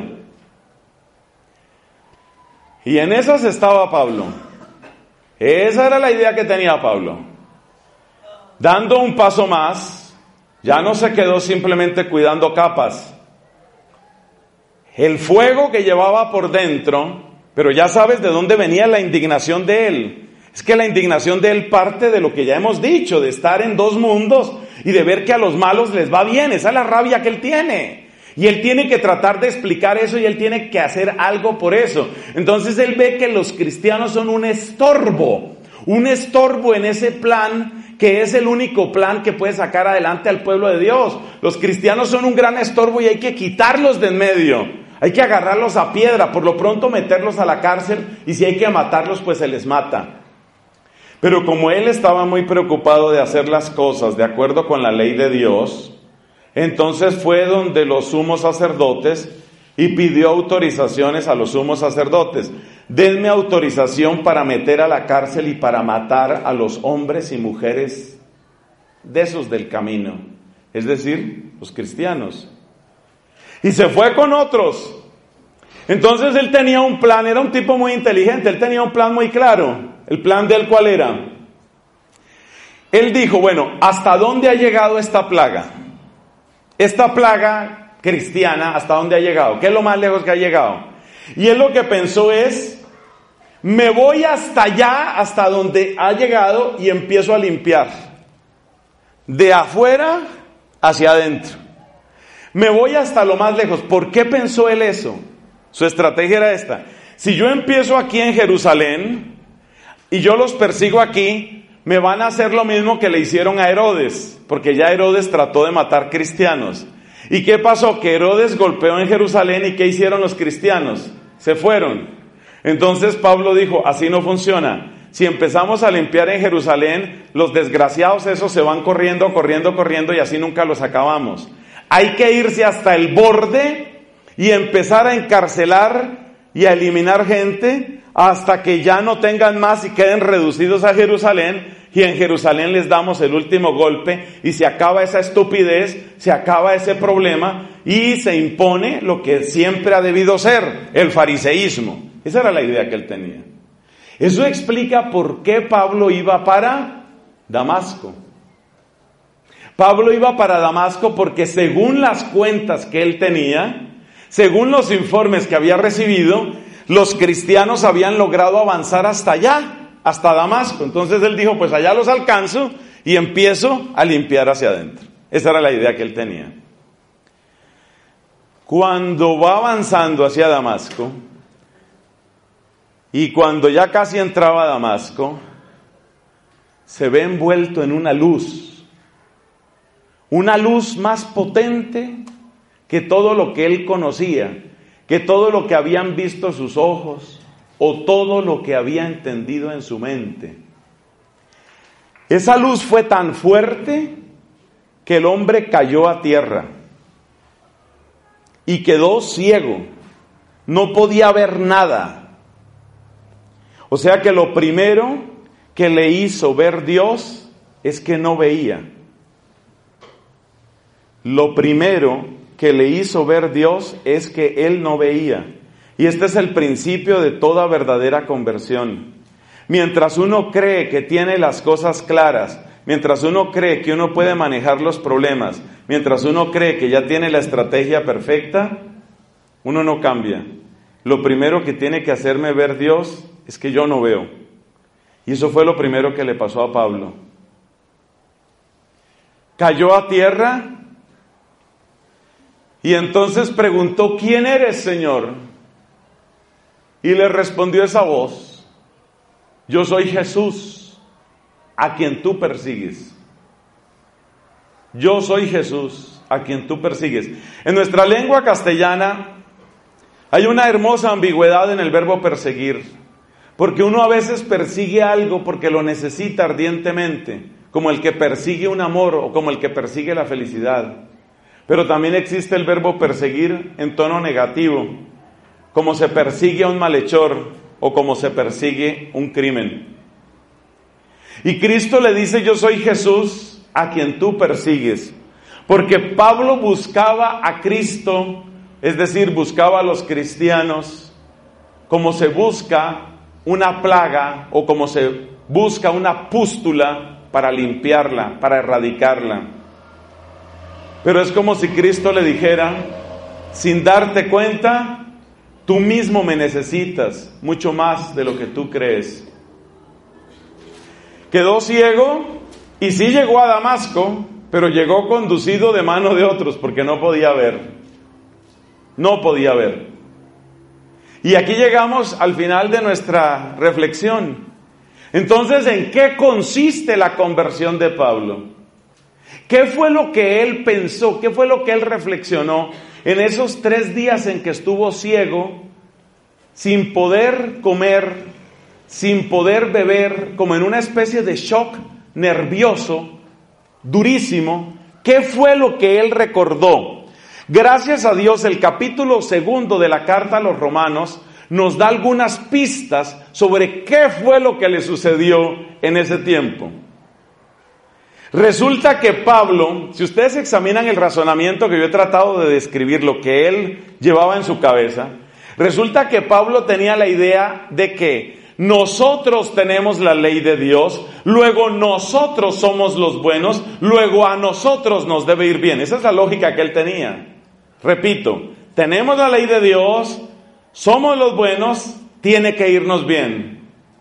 Y en esas estaba Pablo. Esa era la idea que tenía Pablo. Dando un paso más, ya no se quedó simplemente cuidando capas. El fuego que llevaba por dentro, pero ya sabes de dónde venía la indignación de él. Es que la indignación de él parte de lo que ya hemos dicho, de estar en dos mundos y de ver que a los malos les va bien. Esa es la rabia que él tiene. Y él tiene que tratar de explicar eso y él tiene que hacer algo por eso. Entonces él ve que los cristianos son un estorbo, un estorbo en ese plan que es el único plan que puede sacar adelante al pueblo de Dios. Los cristianos son un gran estorbo y hay que quitarlos de en medio. Hay que agarrarlos a piedra, por lo pronto meterlos a la cárcel, y si hay que matarlos, pues se les mata. Pero como él estaba muy preocupado de hacer las cosas de acuerdo con la ley de Dios, entonces fue donde los sumos sacerdotes y pidió autorizaciones a los sumos sacerdotes. Denme autorización para meter a la cárcel y para matar a los hombres y mujeres de esos del camino, es decir, los cristianos. Y se fue con otros. Entonces él tenía un plan, era un tipo muy inteligente, él tenía un plan muy claro. ¿El plan de él cuál era? Él dijo, bueno, ¿hasta dónde ha llegado esta plaga? Esta plaga cristiana, ¿hasta dónde ha llegado? ¿Qué es lo más lejos que ha llegado? Y él lo que pensó es, me voy hasta allá, hasta donde ha llegado, y empiezo a limpiar. De afuera hacia adentro. Me voy hasta lo más lejos. ¿Por qué pensó él eso? Su estrategia era esta. Si yo empiezo aquí en Jerusalén y yo los persigo aquí, me van a hacer lo mismo que le hicieron a Herodes, porque ya Herodes trató de matar cristianos. ¿Y qué pasó? Que Herodes golpeó en Jerusalén, y ¿qué hicieron los cristianos? Se fueron. Entonces Pablo dijo, así no funciona. Si empezamos a limpiar en Jerusalén, los desgraciados esos se van corriendo, corriendo, corriendo, y así nunca los acabamos. Hay que irse hasta el borde y empezar a encarcelar y a eliminar gente hasta que ya no tengan más y queden reducidos a Jerusalén, y en Jerusalén les damos el último golpe y se acaba esa estupidez, se acaba ese problema y se impone lo que siempre ha debido ser, el fariseísmo. Esa era la idea que él tenía. Eso explica por qué Pablo iba para Damasco. Pablo iba para Damasco porque según las cuentas que él tenía, según los informes que había recibido, los cristianos habían logrado avanzar hasta allá, hasta Damasco. Entonces él dijo, pues allá los alcanzo y empiezo a limpiar hacia adentro. Esa era la idea que él tenía. Cuando va avanzando hacia Damasco, y cuando ya casi entraba a Damasco, se ve envuelto en una luz. Una luz más potente que todo lo que él conocía, que todo lo que habían visto sus ojos o todo lo que había entendido en su mente. Esa luz fue tan fuerte que el hombre cayó a tierra y quedó ciego, no podía ver nada. O sea que lo primero que le hizo ver Dios es que no veía. Lo primero que le hizo ver Dios es que él no veía. Y este es el principio de toda verdadera conversión. Mientras uno cree que tiene las cosas claras, mientras uno cree que uno puede manejar los problemas, mientras uno cree que ya tiene la estrategia perfecta, uno no cambia. Lo primero que tiene que hacerme ver Dios es que yo no veo. Y eso fue lo primero que le pasó a Pablo. Cayó a tierra. Y entonces preguntó, ¿quién eres, Señor? Y le respondió esa voz, yo soy Jesús, a quien tú persigues. Yo soy Jesús. a quien tú persigues. En nuestra lengua castellana hay una hermosa ambigüedad en el verbo perseguir, porque uno a veces persigue algo porque lo necesita ardientemente, como el que persigue un amor o como el que persigue la felicidad. Pero también existe el verbo perseguir en tono negativo, como se persigue a un malhechor o como se persigue un crimen. Y Cristo le dice: yo soy Jesús a quien tú persigues. Porque Pablo buscaba a Cristo, es decir, buscaba a los cristianos, como se busca una plaga o como se busca una pústula para limpiarla, para erradicarla. Pero es como si Cristo le dijera, sin darte cuenta, tú mismo me necesitas mucho más de lo que tú crees. Quedó ciego y sí llegó a Damasco, pero llegó conducido de mano de otros porque no podía ver. No podía ver. Y aquí llegamos al final de nuestra reflexión. Entonces, ¿en qué consiste la conversión de Pablo? ¿Qué fue lo que él pensó? ¿Qué fue lo que él reflexionó en esos tres días en que estuvo ciego, sin poder comer, sin poder beber, como en una especie de shock nervioso, durísimo? ¿Qué fue lo que él recordó? Gracias a Dios, el capítulo segundo de la carta a los Romanos nos da algunas pistas sobre qué fue lo que le sucedió en ese tiempo. Resulta que Pablo, si ustedes examinan el razonamiento que yo he tratado de describir, lo que él llevaba en su cabeza, resulta que Pablo tenía la idea de que nosotros tenemos la ley de Dios, luego nosotros somos los buenos, luego a nosotros nos debe ir bien. Esa es la lógica que él tenía. Repito, tenemos la ley de Dios, somos los buenos, tiene que irnos bien.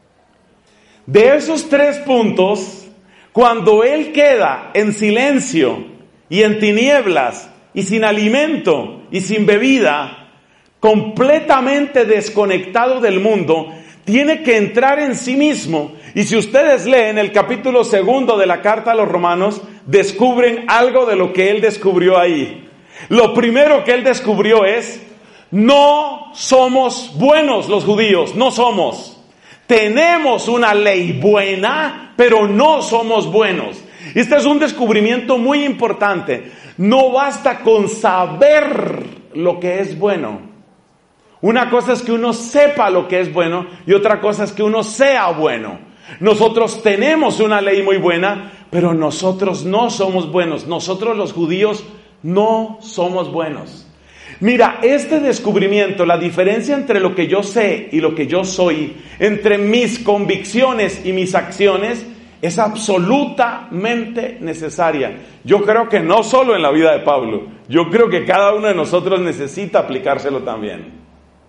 De esos tres puntos, cuando él queda en silencio y en tinieblas y sin alimento y sin bebida, completamente desconectado del mundo, tiene que entrar en sí mismo. Y si ustedes leen el capítulo segundo de la carta a los Romanos, descubren algo de lo que él descubrió ahí. Lo primero que él descubrió es: no somos buenos los judíos, no somos. Tenemos una ley buena, pero no somos buenos. Este es un descubrimiento muy importante. No basta con saber lo que es bueno. Una cosa es que uno sepa lo que es bueno y otra cosa es que uno sea bueno. Nosotros tenemos una ley muy buena, pero nosotros no somos buenos. Nosotros los judíos no somos buenos. Mira, este descubrimiento, la diferencia entre lo que yo sé y lo que yo soy, entre mis convicciones y mis acciones, es absolutamente necesaria. Yo creo que no solo en la vida de Pablo, yo creo que cada uno de nosotros necesita aplicárselo también.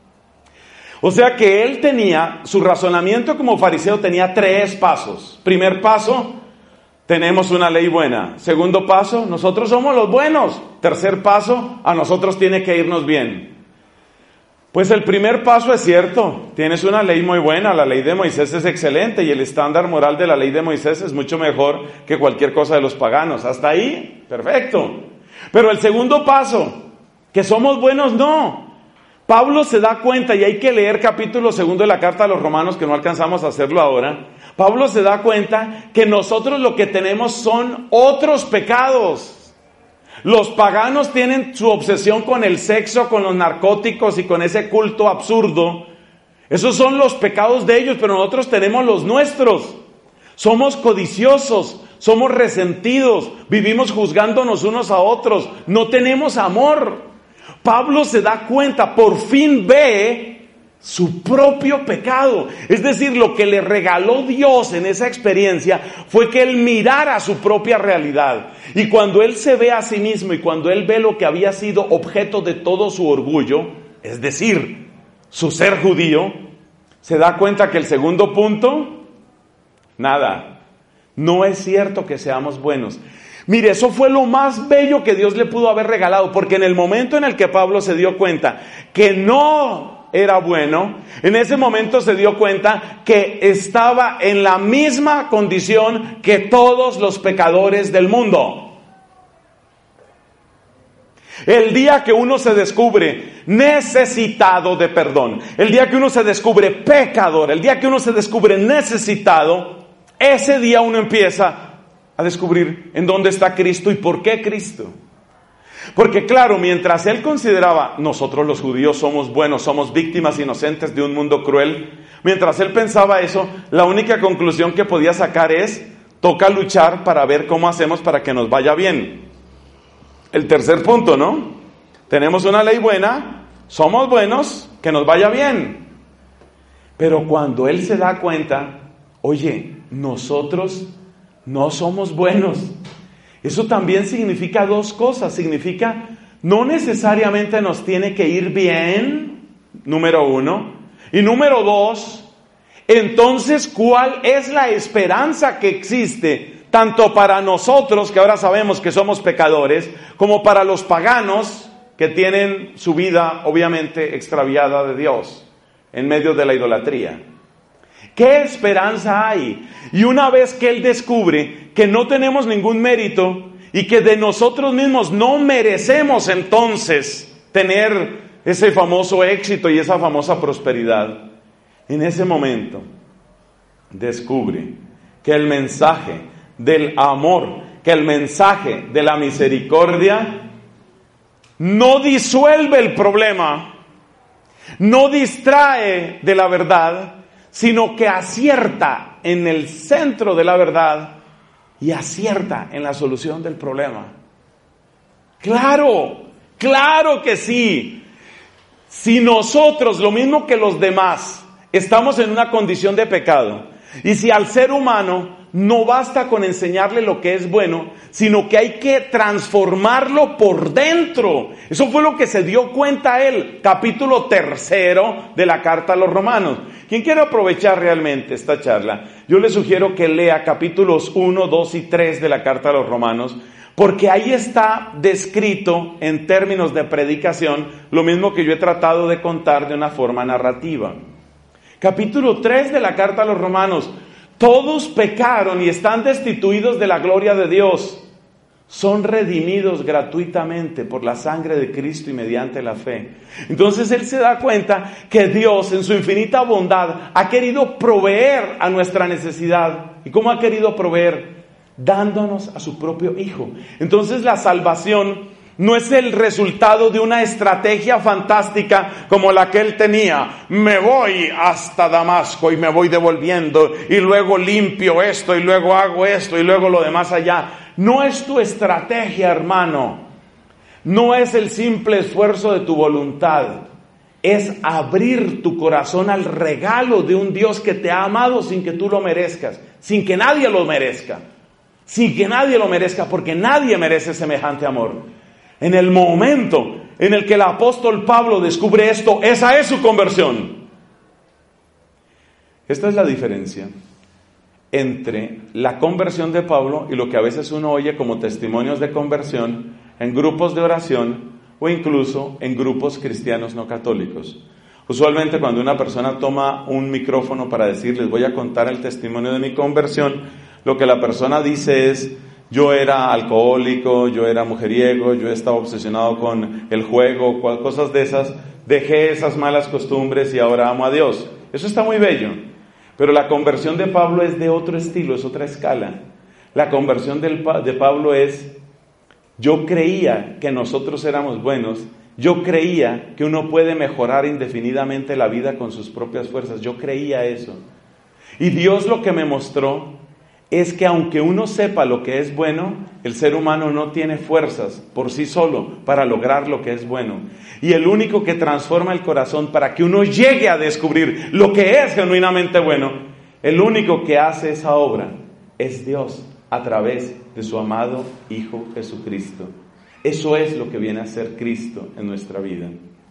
O sea que él tenía, su razonamiento como fariseo tenía tres pasos. Primer paso, tenemos una ley buena. Segundo paso, nosotros somos los buenos. Tercer paso, a nosotros tiene que irnos bien. Pues el primer paso es cierto, tienes una ley muy buena, la ley de Moisés es excelente y el estándar moral de la ley de Moisés es mucho mejor que cualquier cosa de los paganos. Hasta ahí, perfecto. Pero el segundo paso, que somos buenos, no. Pablo se da cuenta, y hay que leer capítulo segundo de la carta a los Romanos, que no alcanzamos a hacerlo ahora. Pablo se da cuenta que nosotros lo que tenemos son otros pecados. Los paganos tienen su obsesión con el sexo, con los narcóticos y con ese culto absurdo. Esos son los pecados de ellos, pero nosotros tenemos los nuestros. Somos codiciosos, somos resentidos, vivimos juzgándonos unos a otros, no tenemos amor. Pablo se da cuenta, por fin ve su propio pecado. Es decir, lo que le regaló Dios en esa experiencia fue que él mirara su propia realidad. Y cuando él se ve a sí mismo y cuando él ve lo que había sido objeto de todo su orgullo, es decir, su ser judío, se da cuenta que el segundo punto, nada, no es cierto que seamos buenos. Mire, eso fue lo más bello que Dios le pudo haber regalado, porque en el momento en el que Pablo se dio cuenta que no era bueno, en ese momento se dio cuenta que estaba en la misma condición que todos los pecadores del mundo. El día que uno se descubre necesitado de perdón, el día que uno se descubre pecador, el día que uno se descubre necesitado, ese día uno empieza a descubrir en dónde está Cristo y por qué Cristo. Porque claro, mientras él consideraba, nosotros los judíos somos buenos, somos víctimas inocentes de un mundo cruel, mientras él pensaba eso, la única conclusión que podía sacar es, toca luchar para ver cómo hacemos para que nos vaya bien. El tercer punto, ¿no? Tenemos una ley buena, somos buenos, que nos vaya bien. Pero cuando él se da cuenta, oye, nosotros no somos buenos. Eso también significa dos cosas. Significa, no necesariamente nos tiene que ir bien, número uno. Y número dos, entonces, ¿cuál es la esperanza que existe? Tanto para nosotros, que ahora sabemos que somos pecadores, como para los paganos, que tienen su vida, obviamente, extraviada de Dios, en medio de la idolatría. ¿Qué esperanza hay? Y una vez que él descubre que no tenemos ningún mérito y que de nosotros mismos no merecemos entonces tener ese famoso éxito y esa famosa prosperidad, en ese momento descubre que el mensaje del amor, que el mensaje de la misericordia no disuelve el problema, no distrae de la verdad, sino que acierta en el centro de la verdad y acierta en la solución del problema. Claro, claro que sí. Si nosotros, lo mismo que los demás, estamos en una condición de pecado, y si al ser humano no basta con enseñarle lo que es bueno, sino que hay que transformarlo por dentro. Eso fue lo que se dio cuenta él, capítulo tercero de la carta a los Romanos. Quien quiera aprovechar realmente esta charla, yo le sugiero que lea capítulos uno, dos y tres de la carta a los Romanos, porque ahí está descrito en términos de predicación lo mismo que yo he tratado de contar de una forma narrativa. Capítulo tres de la carta a los Romanos: todos pecaron y están destituidos de la gloria de Dios. Son redimidos gratuitamente por la sangre de Cristo y mediante la fe. Entonces él se da cuenta que Dios en su infinita bondad ha querido proveer a nuestra necesidad. ¿Y cómo ha querido proveer? Dándonos a su propio Hijo. Entonces la salvación no es el resultado de una estrategia fantástica como la que él tenía. Me voy hasta Damasco y me voy devolviendo y luego limpio esto y luego hago esto y luego lo demás allá. No es tu estrategia, hermano. No es el simple esfuerzo de tu voluntad. Es abrir tu corazón al regalo de un Dios que te ha amado sin que tú lo merezcas, sin que nadie lo merezca. Sin que nadie lo merezca, porque nadie merece semejante amor. En el momento en el que el apóstol Pablo descubre esto, esa es su conversión. Esta es la diferencia entre la conversión de Pablo y lo que a veces uno oye como testimonios de conversión en grupos de oración o incluso en grupos cristianos no católicos. Usualmente cuando una persona toma un micrófono para decir, les voy a contar el testimonio de mi conversión, lo que la persona dice es: yo era alcohólico, yo era mujeriego, yo estaba obsesionado con el juego, cosas de esas, dejé esas malas costumbres y ahora amo a Dios. Eso está muy bello, pero la conversión de Pablo es de otro estilo, es otra escala. La conversión del, de Pablo es: yo creía que nosotros éramos buenos, yo creía que uno puede mejorar indefinidamente la vida con sus propias fuerzas, yo creía eso. Y Dios lo que me mostró es que aunque uno sepa lo que es bueno, el ser humano no tiene fuerzas por sí solo para lograr lo que es bueno. Y el único que transforma el corazón para que uno llegue a descubrir lo que es genuinamente bueno, el único que hace esa obra es Dios a través de su amado Hijo Jesucristo. Eso es lo que viene a ser Cristo en nuestra vida.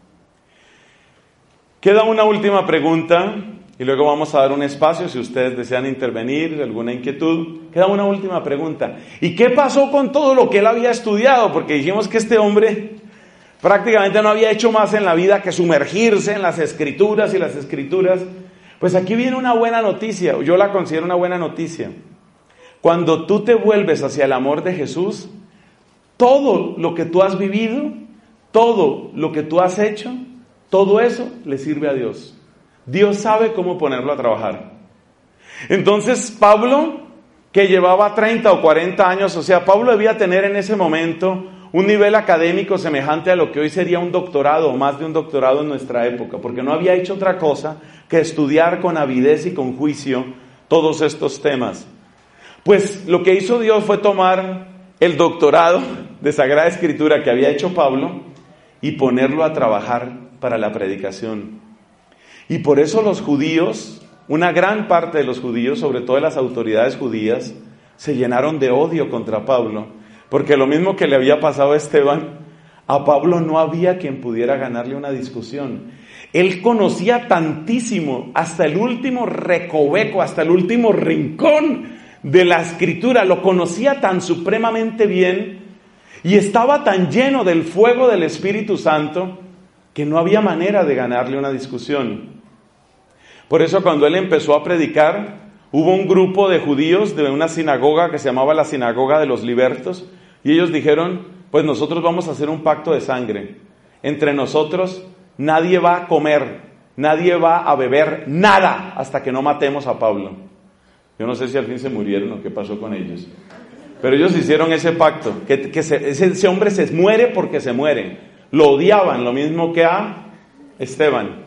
Queda una última pregunta. Y luego vamos a dar un espacio si ustedes desean intervenir, alguna inquietud. Queda una última pregunta. ¿Y qué pasó con todo lo que él había estudiado? Porque dijimos que este hombre prácticamente no había hecho más en la vida que sumergirse en las escrituras y las escrituras. Pues aquí viene una buena noticia, yo la considero una buena noticia. Cuando tú te vuelves hacia el amor de Jesús, todo lo que tú has vivido todo lo que tú has hecho, todo eso le sirve a Dios. Dios sabe cómo ponerlo a trabajar. Entonces Pablo, que llevaba treinta o cuarenta años, o sea, Pablo debía tener en ese momento un nivel académico semejante a lo que hoy sería un doctorado o más de un doctorado en nuestra época, porque no había hecho otra cosa que estudiar con avidez y con juicio todos estos temas. Pues lo que hizo Dios fue tomar el doctorado de Sagrada Escritura que había hecho Pablo y ponerlo a trabajar para la predicación. Y por eso los judíos, una gran parte de los judíos, sobre todo de las autoridades judías, se llenaron de odio contra Pablo, porque lo mismo que le había pasado a Esteban, a Pablo no había quien pudiera ganarle una discusión. Él conocía tantísimo, hasta el último recoveco, hasta el último rincón de la Escritura, lo conocía tan supremamente bien y estaba tan lleno del fuego del Espíritu Santo que no había manera de ganarle una discusión. Por eso cuando él empezó a predicar, hubo un grupo de judíos de una sinagoga que se llamaba la Sinagoga de los Libertos, y ellos dijeron, pues nosotros vamos a hacer un pacto de sangre. Entre nosotros nadie va a comer, nadie va a beber nada hasta que no matemos a Pablo. Yo no sé si al fin se murieron o qué pasó con ellos. Pero ellos hicieron ese pacto, que, que se, ese, ese hombre se muere porque se muere. Lo odiaban, lo mismo que a Esteban.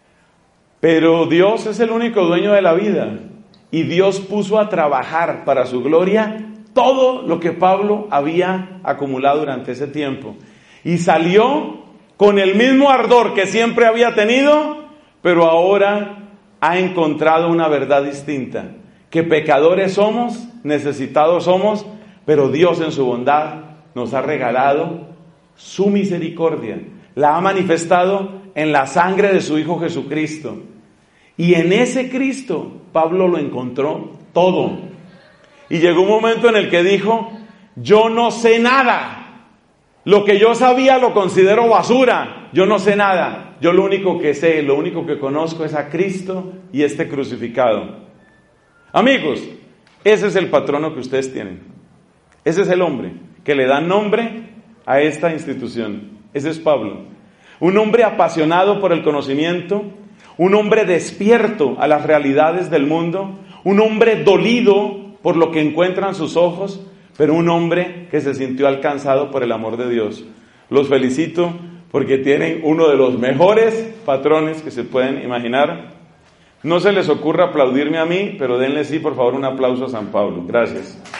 Pero Dios es el único dueño de la vida. Y Dios puso a trabajar para su gloria todo lo que Pablo había acumulado durante ese tiempo. Y salió con el mismo ardor que siempre había tenido, pero ahora ha encontrado una verdad distinta. Que pecadores somos, necesitados somos, pero Dios en su bondad nos ha regalado su misericordia. La ha manifestado en la sangre de su Hijo Jesucristo. Y en ese Cristo, Pablo lo encontró todo. Y llegó un momento en el que dijo, yo no sé nada. Lo que yo sabía lo considero basura. Yo no sé nada. Yo lo único que sé, lo único que conozco es a Cristo y este crucificado. Amigos, ese es el patrono que ustedes tienen. Ese es el hombre que le da nombre a esta institución. Ese es Pablo. Un hombre apasionado por el conocimiento, un hombre despierto a las realidades del mundo, un hombre dolido por lo que encuentran sus ojos, pero un hombre que se sintió alcanzado por el amor de Dios. Los felicito porque tienen uno de los mejores patrones que se pueden imaginar. No se les ocurra aplaudirme a mí, pero denle sí, por favor, un aplauso a San Pablo. Gracias.